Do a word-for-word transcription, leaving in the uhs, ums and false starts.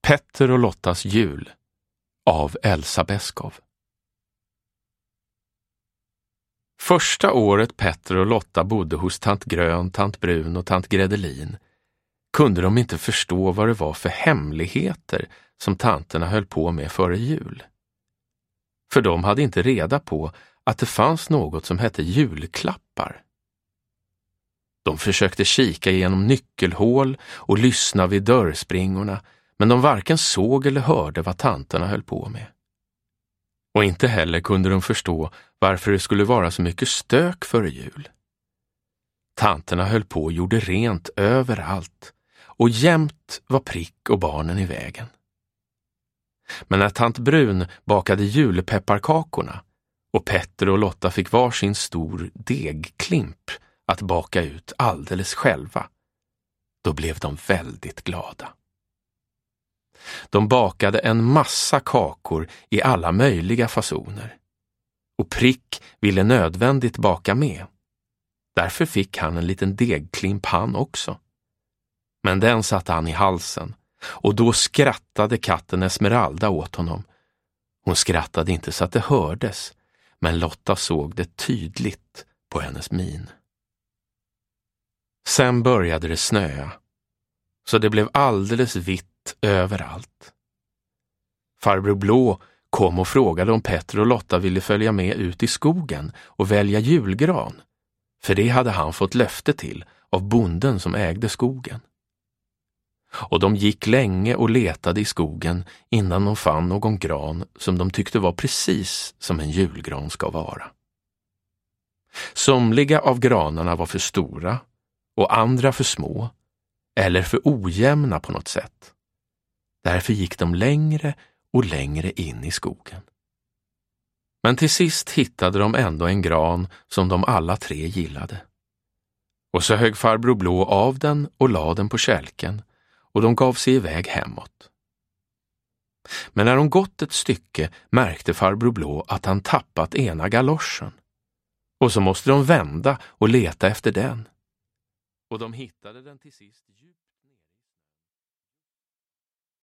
Petter och Lottas jul av Elsa Beskow. Första året Petter och Lotta bodde hos tant Grön, tant Brun och tant Gredelin kunde de inte förstå vad det var för hemligheter som tanterna höll på med före jul. För de hade inte reda på att det fanns något som hette julklappar. De försökte kika igenom nyckelhål och lyssna vid dörrspringorna, men de varken såg eller hörde vad tanterna höll på med. Och inte heller kunde de förstå varför det skulle vara så mycket stök före jul. Tanterna höll på och gjorde rent överallt, och jämt var Prick och barnen i vägen. Men när tant Brun bakade julpepparkakorna och Petter och Lotta fick varsin stor degklimp att baka ut alldeles själva, då blev de väldigt glada. De bakade en massa kakor i alla möjliga fasoner. Och Prick ville nödvändigt baka med. Därför fick han en liten degklimp han också. Men den satte han i halsen, och då skrattade katten Esmeralda åt honom. Hon skrattade inte så att det hördes, men Lotta såg det tydligt på hennes min. Sen började det snöa, så det blev alldeles vitt överallt. Farbror Blå kom och frågade om Petter och Lotta ville följa med ut i skogen och välja julgran, för det hade han fått löfte till av bonden som ägde skogen. Och de gick länge och letade i skogen innan de fann någon gran som de tyckte var precis som en julgran ska vara. Somliga av granarna var för stora och andra för små eller för ojämna på något sätt. Därför gick de längre och längre in i skogen. Men till sist hittade de ändå en gran som de alla tre gillade. Och så högg farbror Blå av den och la den på kälken, och de gav sig iväg hemåt. Men när de gått ett stycke märkte farbror Blå att han tappat ena galoschen. Och så måste de vända och leta efter den. Och de hittade den till sist djupt.